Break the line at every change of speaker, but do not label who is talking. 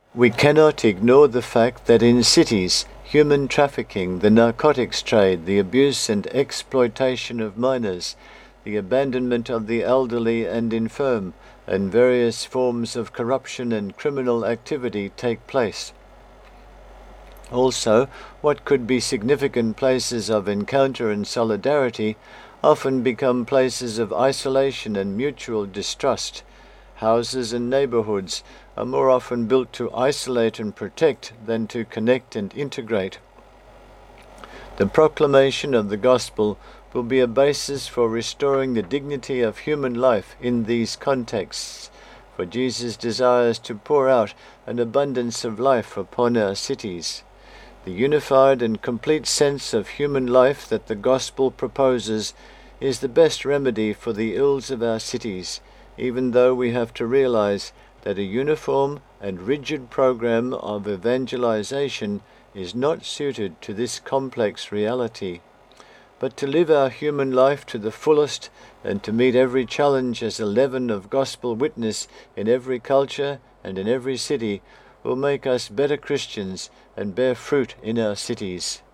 We cannot ignore the fact that in cities, human trafficking, the narcotics trade, the abuse and exploitation of minors, the abandonment of the elderly and infirm, and various forms of corruption and criminal activity take place. Also, what could be significant places of encounter and solidarity often become places of isolation and mutual distrust. Houses and neighborhoods are more often built to isolate and protect than to connect and integrate. The proclamation of the gospel will be a basis for restoring the dignity of human life in these contexts, for Jesus desires to pour out an abundance of life upon our cities. The unified and complete sense of human life that the gospel proposes is the best remedy for the ills of our cities, even though we have to realize that a uniform and rigid program of evangelization is not suited to this complex reality. But to live our human life to the fullest and to meet every challenge as a leaven of gospel witness in every culture and in every city will make us better Christians and bear fruit in our cities.